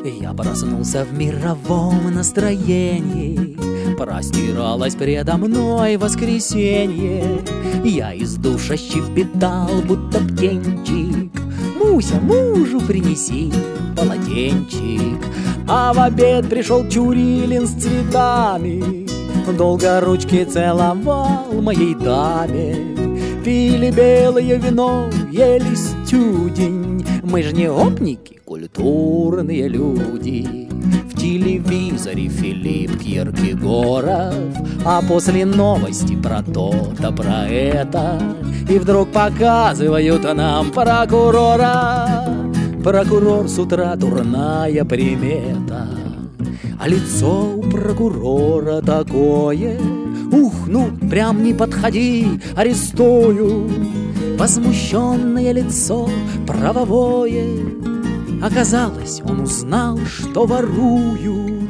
Я проснулся в мировом настроении, простиралось предо мной воскресенье. Я из душа щебетал, будто птенчик: Муся, мужу принеси полотенчик. А в обед пришел Чурилин с цветами, долго ручки целовал моей даме. Пили белое вино, ели стюдень, мы ж не гопники, культурные люди. В телевизоре Филипп Киркегоров, а после новости про то да про это. И вдруг показывают нам прокурора. Прокурор с утра дурная примета, а лицо у прокурора такое: ух, ну прям не подходи, арестую. Возмущенное лицо правовое. Оказалось, он узнал, что воруют.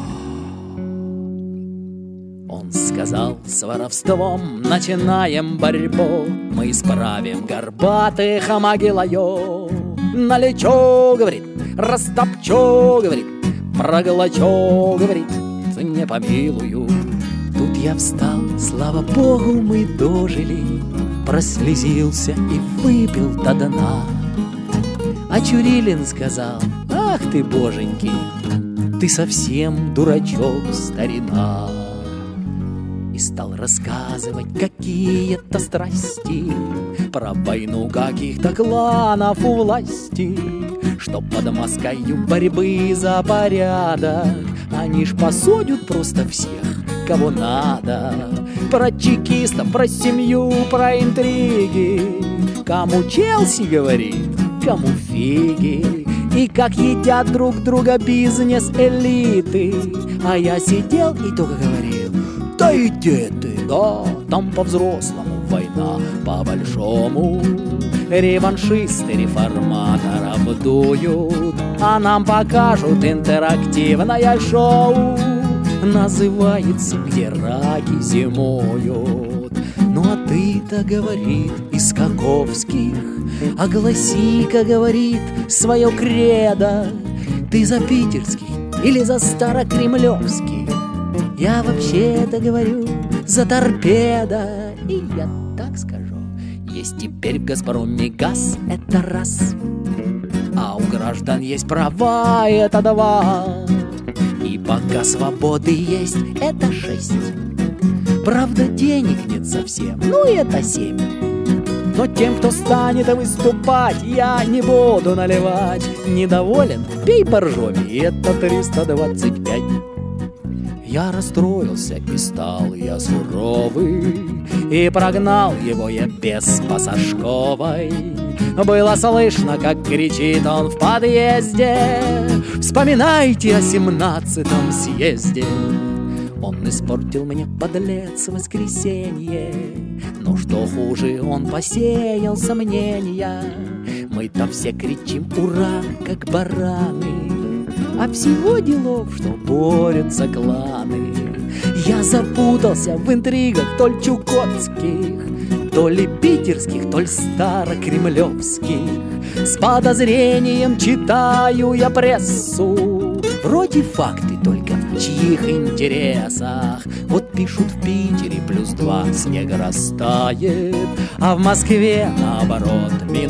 Он сказал: с воровством начинаем борьбу, мы исправим горбатых Амагилаю. Налечу, говорит, растопчу, говорит, проглочу, говорит, не помилую. Тут я встал, слава богу, мы дожили, прослезился и выпил до дна. А Чурилин сказал: ах ты, боженьки, ты совсем дурачок, старина. И стал рассказывать какие-то страсти про войну каких-то кланов у власти, что под Москвою борьбы за порядок они ж посадят просто всех, кого надо. Про чекистов, про семью, про интриги, кому Челси говорит, кому фиги. И как едят друг друга бизнес-элиты. А я сидел и только говорил: да иди ты, да, там по-взрослому война, по-большому. Реваншисты реформаторов дуют, а нам покажут интерактивное шоу. Называется «Где раки зимуют». Ну а ты-то, говорит, из Каковских, огласи-ка, говорит, свое кредо. Ты за питерских или за старокремлевских? Я вообще-то говорю за торпедо. И я так скажу: есть теперь в «Газпроме» газ, это раз, а у граждан есть права, это два. И пока свободы есть, это 6. Правда, денег нет совсем, ну это 7. Но тем, кто станет выступать, я не буду наливать. Недоволен? Пей боржоми, это 325. Я расстроился и стал я суровый, и прогнал его я без Пасашковой. Было слышно, как кричит он в подъезде: вспоминайте о 17-м съезде. Он испортил мне, подлец, воскресенье, но что хуже, он посеял сомнения. Мы-то все кричим ура, как бараны, а всего делов, что борются кланы. Я запутался в интригах то ли чукотских, то ли питерских, то ли старокремлевских. С подозрением читаю я прессу, вроде факты только в чьих интересах. Вот пишут в Питере +2 снег растает, а в Москве наоборот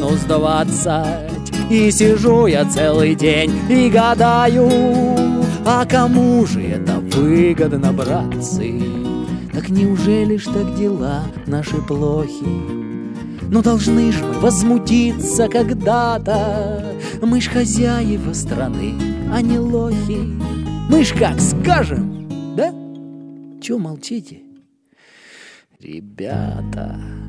-20. И сижу я целый день и гадаю, а кому же это выгодно, братцы? Так неужели ж так дела наши плохи? Но должны ж мы возмутиться когда-то. Мы ж хозяева страны, а не лохи. Мы ж как скажем, да? Чё молчите, ребята?